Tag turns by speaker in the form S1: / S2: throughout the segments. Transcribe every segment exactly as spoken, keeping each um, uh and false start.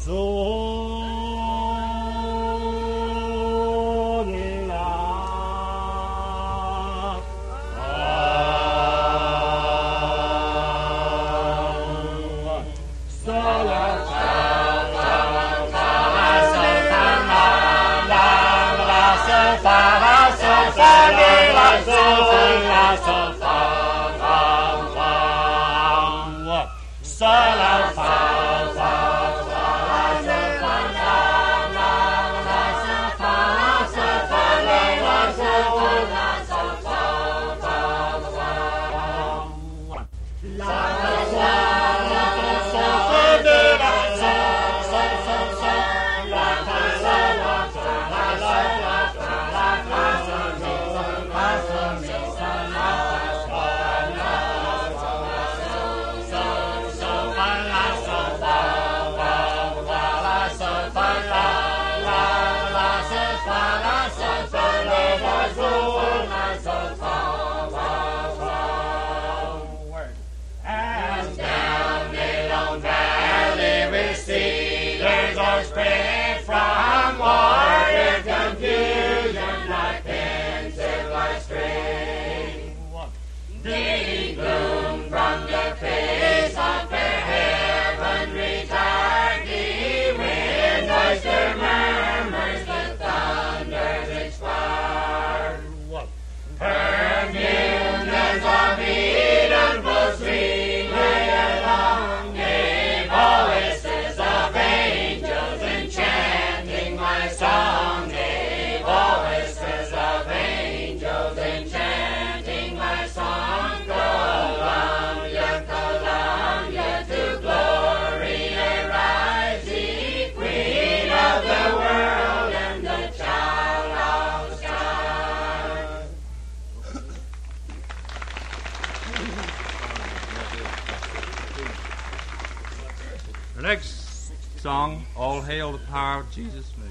S1: Song, All Hail the Power of Jesus' Name.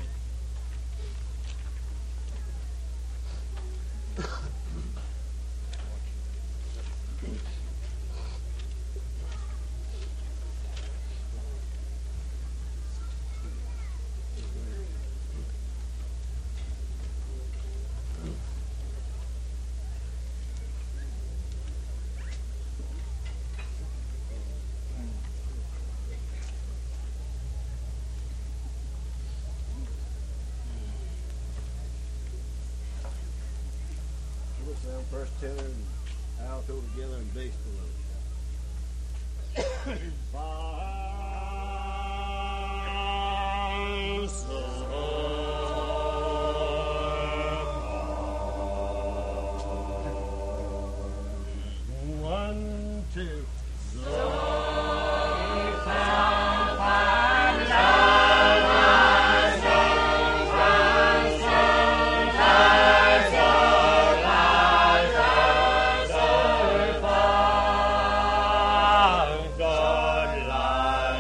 S2: First tenor and alto together and bass below. One, two.
S3: God,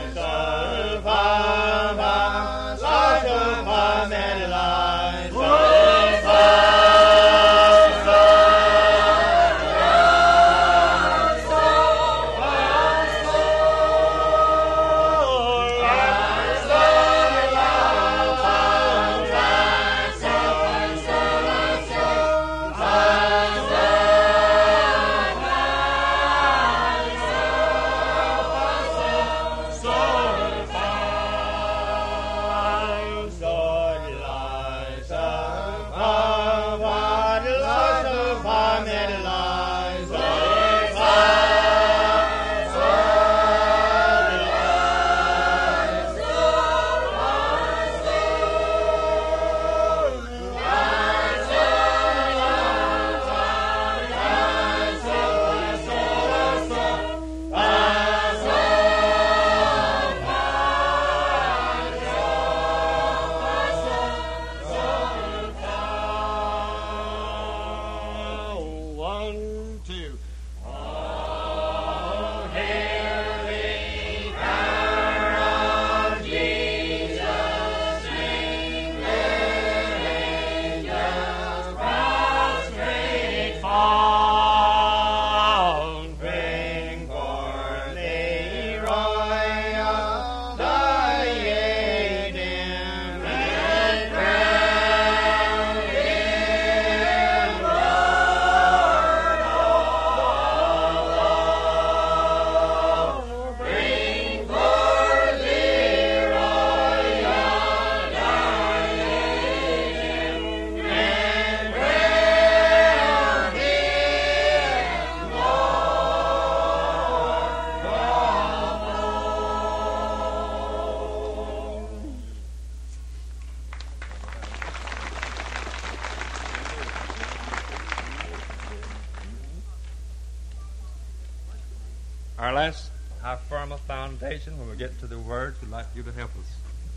S1: Our last, how firm a foundation. When we get to the words, we'd like you to help us.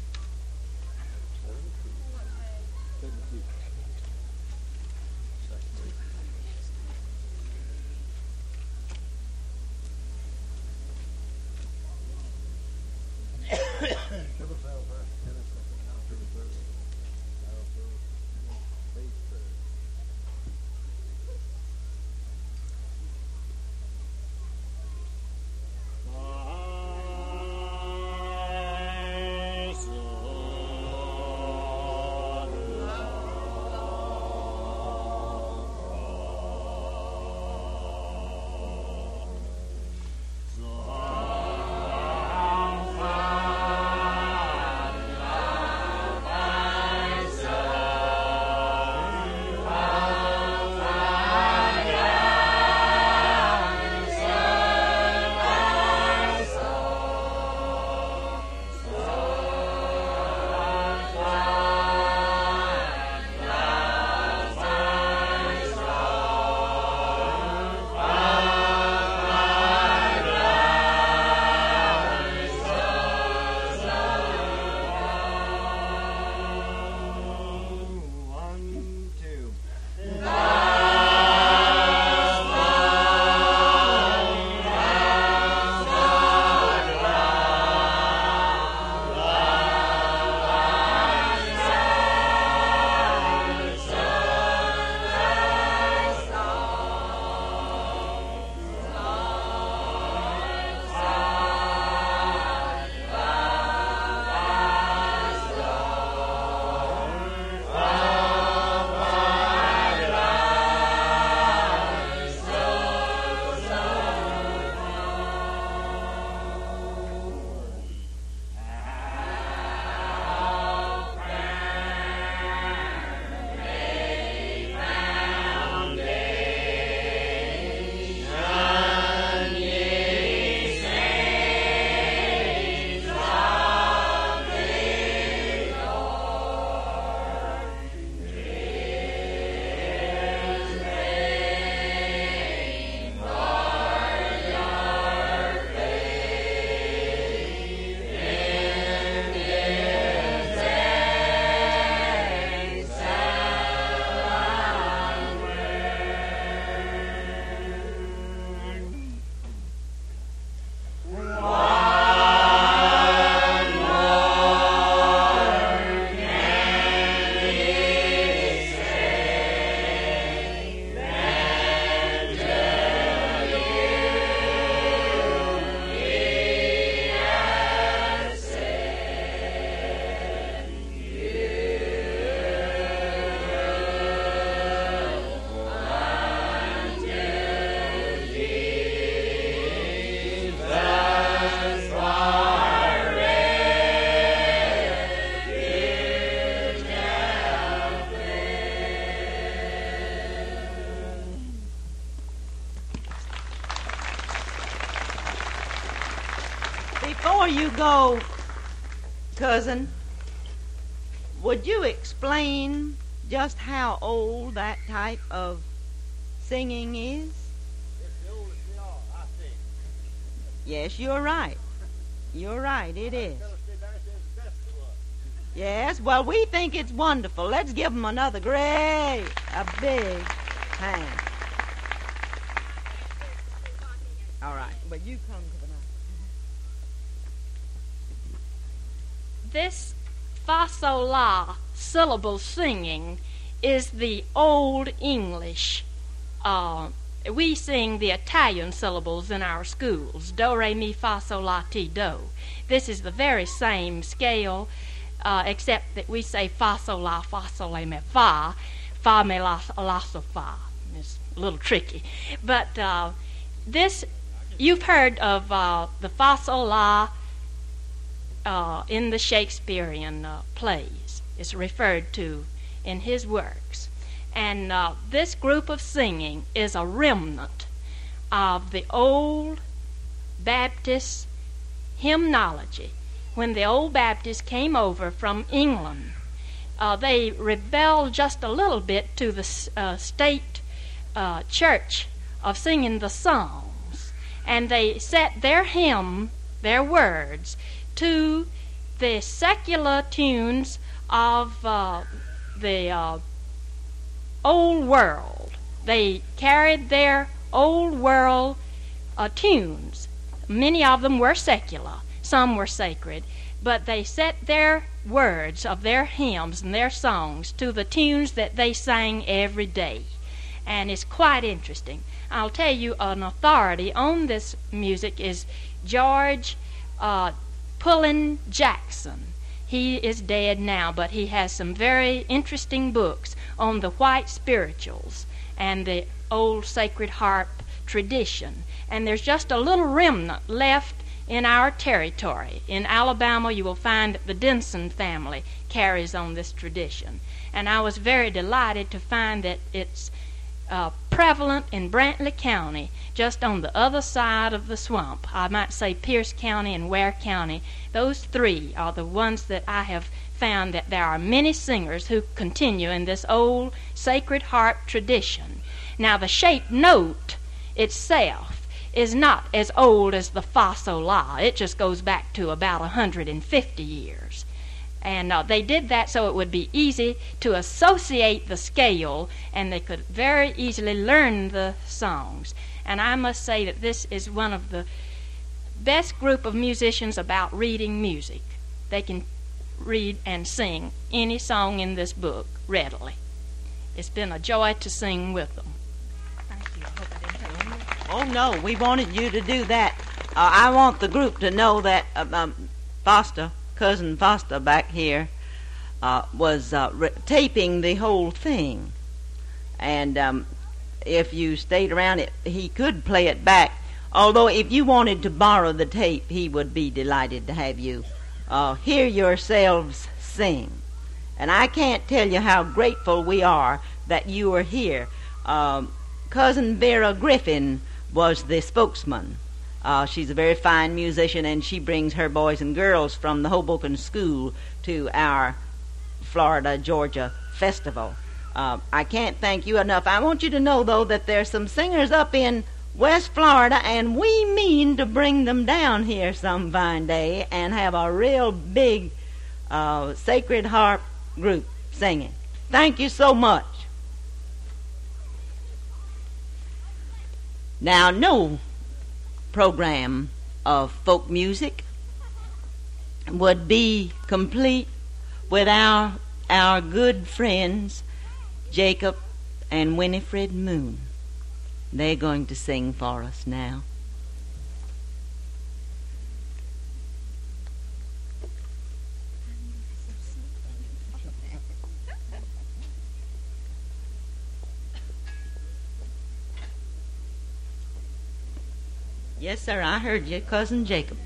S3: Before you go, cousin, would you explain just how old that type of singing is?
S2: It's the oldest we are, I think.
S3: Yes, you're right. You're right, it is. Yes, well, we think it's wonderful. Let's give them another great, a big hand. All right, but you come to the mic.
S4: This fa sol la syllable singing is the old English. Uh, we sing the Italian syllables in our schools, do, re, mi, fa, sol, la, ti, do. This is the very same scale, uh, except that we say fa, sol, la, fa, sol, la, mi, fa, fa, mi, la, la, so, fa. It's a little tricky. But uh, this, you've heard of uh, the fa, sol, la, Uh, in the Shakespearean uh, plays. It's referred to in his works. And uh, this group of singing is a remnant of the old Baptist hymnology. When the old Baptists came over from England, uh, they rebelled just a little bit to the uh, state uh, church of singing the Psalms. and they set their hymn, their words, to the secular tunes of uh, the uh, old world. They carried their old world uh, tunes. Many of them were secular, some were sacred, but they set their words of their hymns and their songs to the tunes that they sang every day. And it's quite interesting. I'll tell you, an authority on this music is George uh, Pullen Jackson. He is dead now, but he has some very interesting books on the white spirituals and the old sacred harp tradition. And there's just a little remnant left in our territory. In Alabama, you will find that the Denson family carries on this tradition. And I was very delighted to find that it's uh, prevalent in Brantley County, just on the other side of the swamp. I might say Pierce County and Ware County. Those three are the ones that I have found that there are many singers who continue in this old sacred harp tradition. Now, the shaped note itself is not as old as the fa sol la. It just goes back to about one hundred fifty years. And uh, they did that so it would be easy to associate the scale, and they could very easily learn the songs. And I must say that this is one of the best group of musicians about reading music. They can read and sing any song in this book readily. It's been a joy to sing with them. Thank you. I hope I didn't tell you.
S3: Oh, no, we wanted you to do that. Uh, I want the group to know that uh, um, Foster, Cousin Foster back here, uh, was uh, re- taping the whole thing. And um, if you stayed around, it, he could play it back. Although if you wanted to borrow the tape, he would be delighted to have you uh, hear yourselves sing. And I can't tell you how grateful we are that you are here. Um, Cousin Vera Griffin was the spokesman. Uh, she's a very fine musician, and she brings her boys and girls from the Hoboken School to our Florida, Georgia festival. Uh, I can't thank you enough. I want you to know, though, that there's some singers up in West Florida, and we mean to bring them down here some fine day and have a real big uh, sacred harp group singing. Thank you so much. Now, no program of folk music would be complete without our good friends Jacob and Winifred Moon. They're going to sing for us now. Yes, sir, I heard you, Cousin Jacob.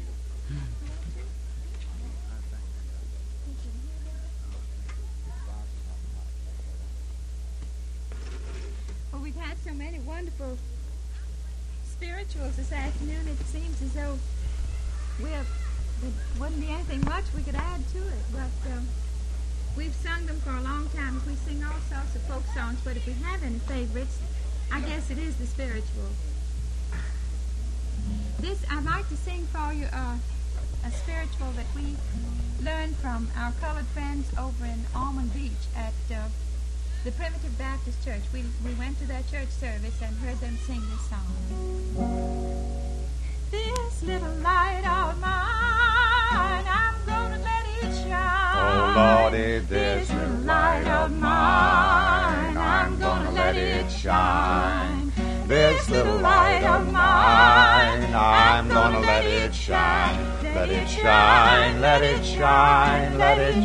S5: Well, we've had so many wonderful spirituals this afternoon, it seems as though we have, there wouldn't be anything much we could add to it, but um, we've sung them for a long time. We sing all sorts of folk songs, but if we have any favorites, I guess it is the spiritual. This, I'd like to sing for you uh, a spiritual that we learned from our colored friends over in Almond Beach at uh, the Primitive Baptist Church. We, we went to their church service and heard them sing this song. This little light of mine, I'm gonna let it shine.
S6: Oh, Lordy, this little light of mine, I'm gonna let it shine. This little light of mine, I'm gonna let it shine. Let it shine, let it shine, let it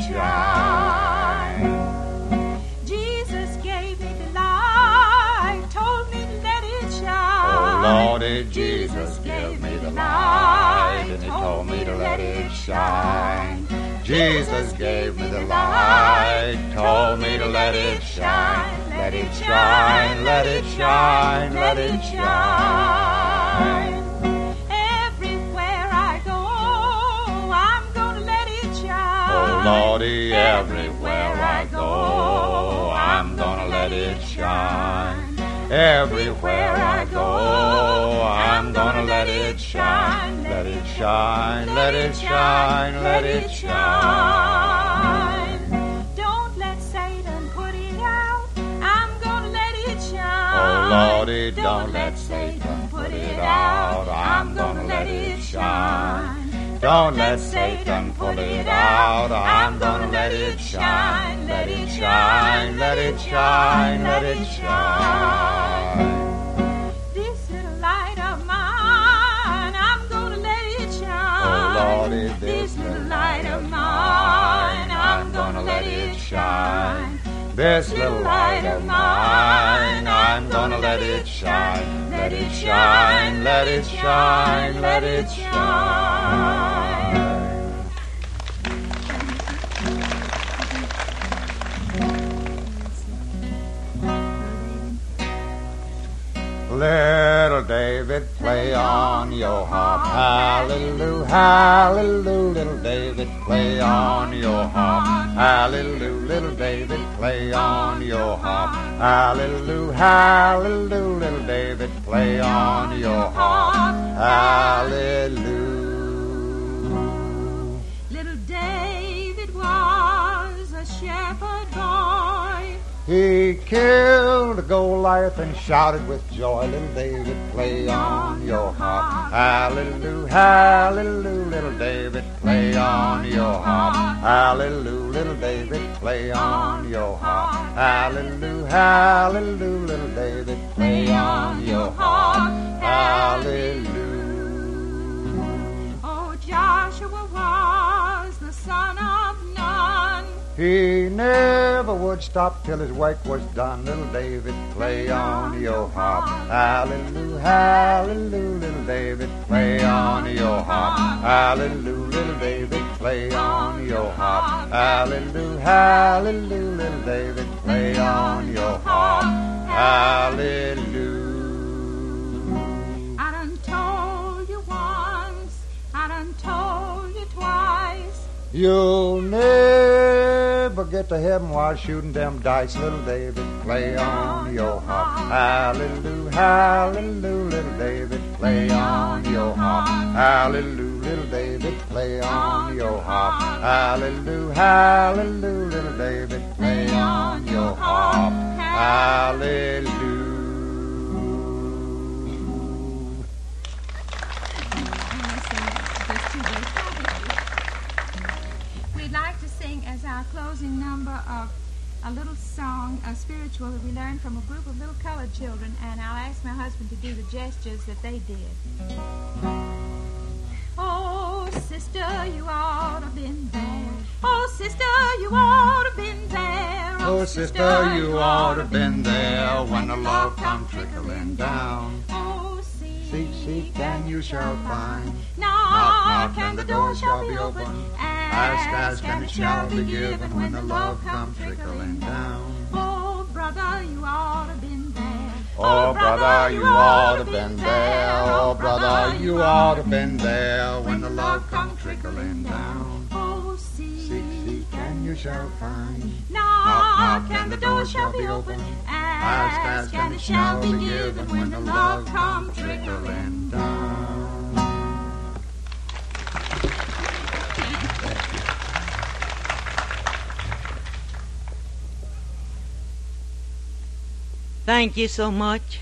S6: shine.
S5: Jesus gave me the light, told me to let it shine.
S6: Oh, Lordy, Jesus gave me the light, and he told me to let it shine. Jesus gave me the light, told me to let it shine. Let it shine, let it shine, let it shine.
S5: Everywhere I go, I'm gonna let it shine.
S6: Oh, Lordy, everywhere I go, I'm gonna let it shine. Everywhere I go, I'm gonna let it shine, let it shine, let it shine, let it shine.
S5: Don't let Satan put it out. I'm gonna let it shine.
S6: Oh Lordy, don't let Satan put it out. I'm gonna let it shine. Don't let Satan pull it out. I'm gonna let it shine, let it shine, let it shine, let it shine.
S5: This little light of mine, I'm gonna let it shine.
S6: Oh Lordy, this little light of mine, I'm gonna let it shine. This little light of mine, I'm gonna let it shine, let it shine, let it shine, let it shine. Little David, play on your harp, hallelujah, hallelujah. Little David, play on your harp, hallelujah. Little David, play on your harp, hallelujah, hallelujah. Little David, play on your harp, hallelujah.
S5: Little David was a shepherd boy.
S6: He killed Goliath and shouted with joy. Little David, play on your harp, hallelujah, hallelujah. Little David, play on your harp, hallelujah. Little David, play on your harp, hallelujah, hallelujah. Little David, play on your harp, hallelujah.
S5: Oh, Joshua was the son of Nun.
S6: He never would stop till his work was done. Little David, play on your harp, hallelujah, hallelujah. Little David, play on your harp, hallelujah. Little David, play on your harp, hallelujah, hallelujah. Little David, play on your harp, hallelujah.
S5: I done told you once, I done told you twice.
S6: You'll never get to heaven while shooting them dice. Little David, play on your harp, hallelujah, hallelujah. Little David, play on your harp, hallelujah. Little David, play on your harp, hallelujah, hallelujah. Little David, play on your harp, hallelujah.
S5: We'd like to sing as our closing number of a little song, a spiritual that we learned from a group of little colored children, and I'll ask my husband to do the gestures that they did. Oh, sister, you ought to been there. Oh, sister, you ought to been there.
S6: Oh, sister, you ought to been there when the love come trickling down.
S5: Oh, seek,
S6: Seek, seek, and you shall find.
S5: knock, and the door shall be open.
S6: Ask, ask, and it shall be given when the love come trickling down.
S5: Oh, brother, you ought to been there.
S6: Oh, brother, you ought to been there. Oh, brother, you ought to been there when the love come trickling down.
S5: Oh, seek,
S6: Seek, seek, and you shall find.
S5: knock, and the door shall be open. Ask, ask, and it shall be given when the love come trickling
S6: down.
S3: Thank you so much.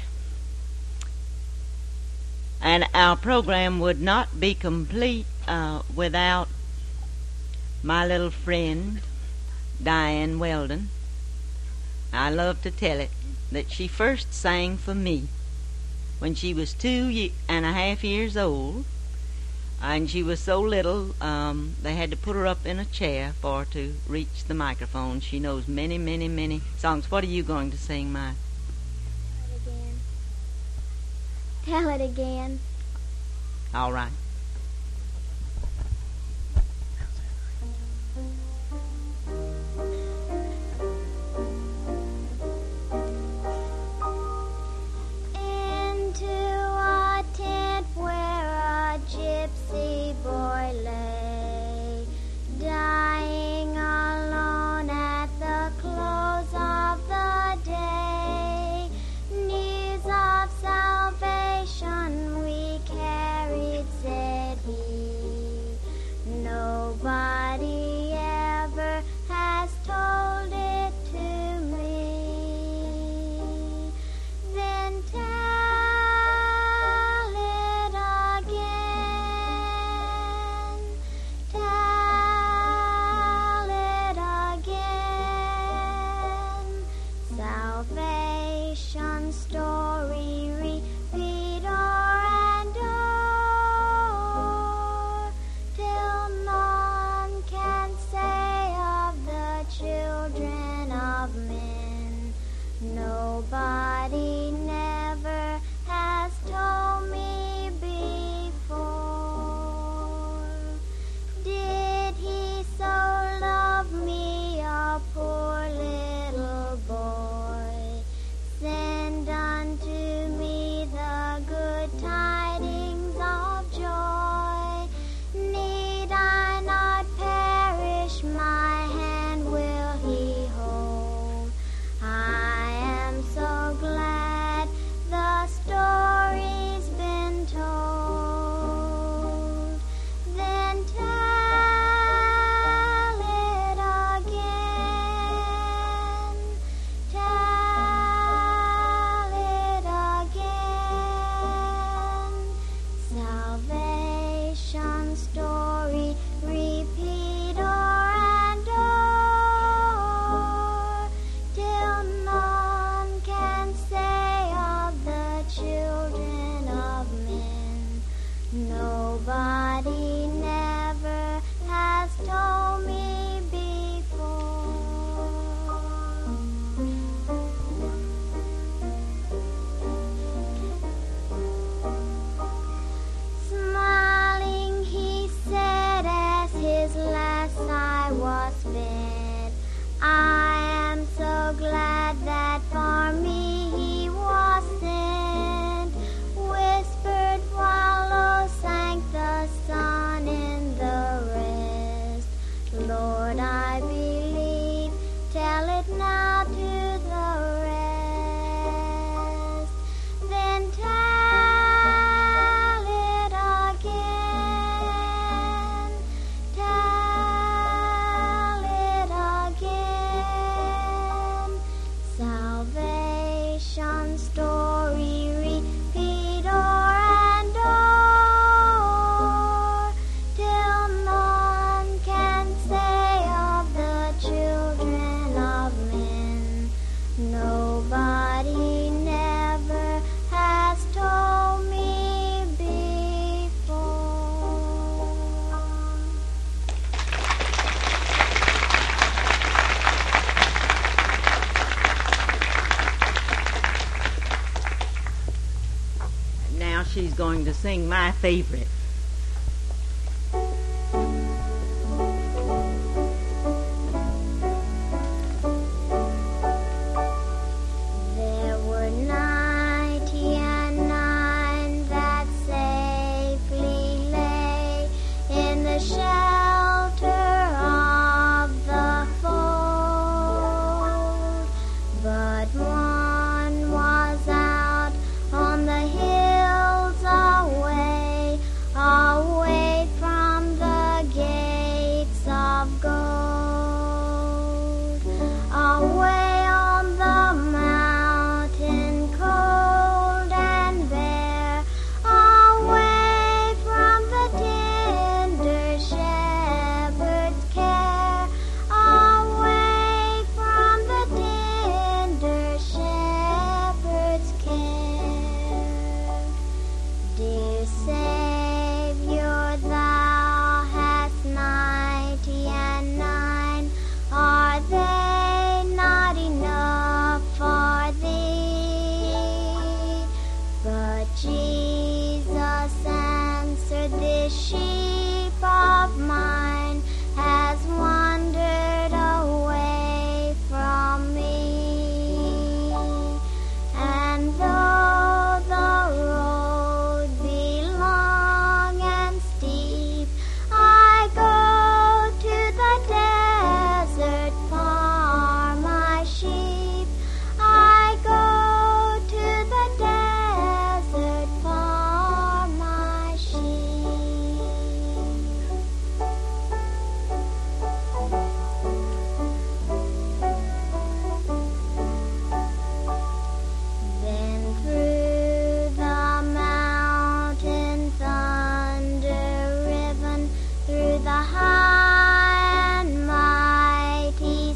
S3: And our program would not be complete uh, without my little friend, Diane Weldon. I love to tell it that she first sang for me when she was two ye- and a half years old, and she was so little um, they had to put her up in a chair for her to reach the microphone. She knows many, many, many songs. What are you going to sing, Mike?
S7: Tell it again.
S3: All right.
S7: Into a tent where a gypsy boy lay, dying alone at the close of the day. Near I believe. Tell it now to the rest. Then tell it again. Tell it again. Salvation story repeat o'er and o'er, till none can say of the children of men, nobody never has told me before.
S3: Now she's going to sing my favorite.
S7: There were ninety and nine that safely lay in the shelter of the fold, but one was out on the hills away, away from the gates of gold, away on the mountain cold and bare, away from the tender shepherd's care, away from the tender shepherd's care. Dear Savior, thou hast ninety and nine. Are they not enough for thee? But Jesus answered, this sheep of mine has wandered away from me. And though the road be long and steep, I go to the desert for my sheep. I go to the desert for my sheep. Then through the mountain thunder riven, through the high and mighty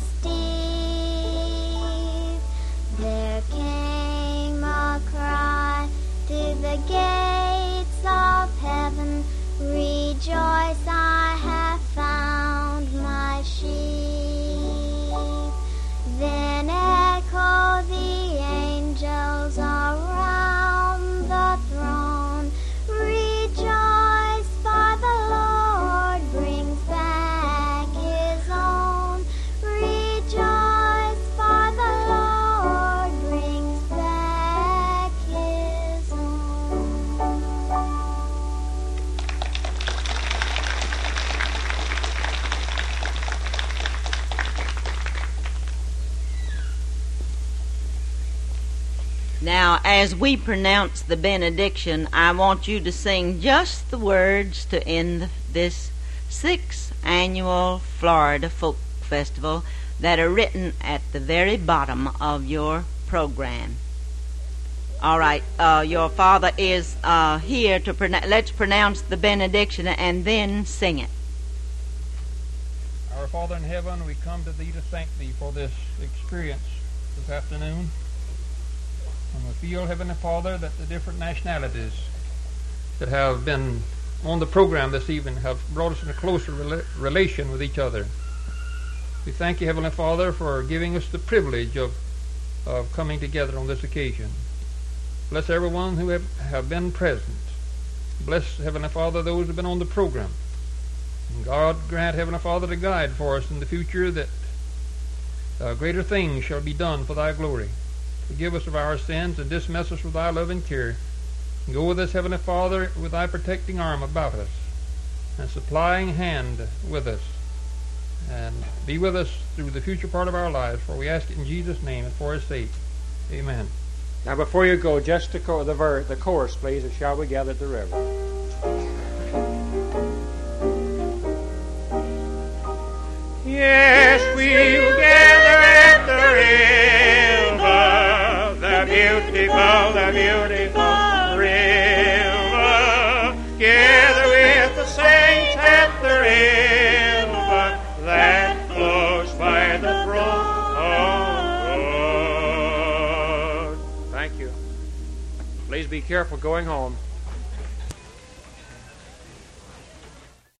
S7: steep, there came a cry to the gates of heaven, rejoice, I have found my sheep. Then echo the angels around the throne, rejoice, for the Lord brings back his own. Rejoice, for the Lord brings back his own.
S3: Now, as we pronounce the benediction, I want you to sing just the words to end this sixth annual Florida Folk Festival that are written at the very bottom of your program. All right, uh, your father is uh, here to pronounce. Let's pronounce the benediction and then sing it.
S8: Our Father in heaven, we come to Thee to thank Thee for this experience this afternoon. And we feel, Heavenly Father, that the different nationalities that have been on the program this evening have brought us in a closer rela- relation with each other. We thank You, Heavenly Father, for giving us the privilege of, of coming together on this occasion. Bless everyone who have, have been present. Bless, Heavenly Father, those who have been on the program. And God grant, Heavenly Father, to guide for us in the future that uh, greater things shall be done for Thy glory. Forgive us of our sins and dismiss us with Thy love and care. And go with us, Heavenly Father, with Thy protecting arm about us and supplying hand with us. and be with us through the future part of our lives, for we ask it in Jesus' name and for His sake. Amen.
S9: Now, before you go, just the, co- the, ver- the chorus, please, of Shall We Gather at the River.
S10: Yes, we will gather at the river, the beautiful, the beautiful river. Gather with the saints at the river that flows by the throne of God.
S9: Thank you. Please be careful going home.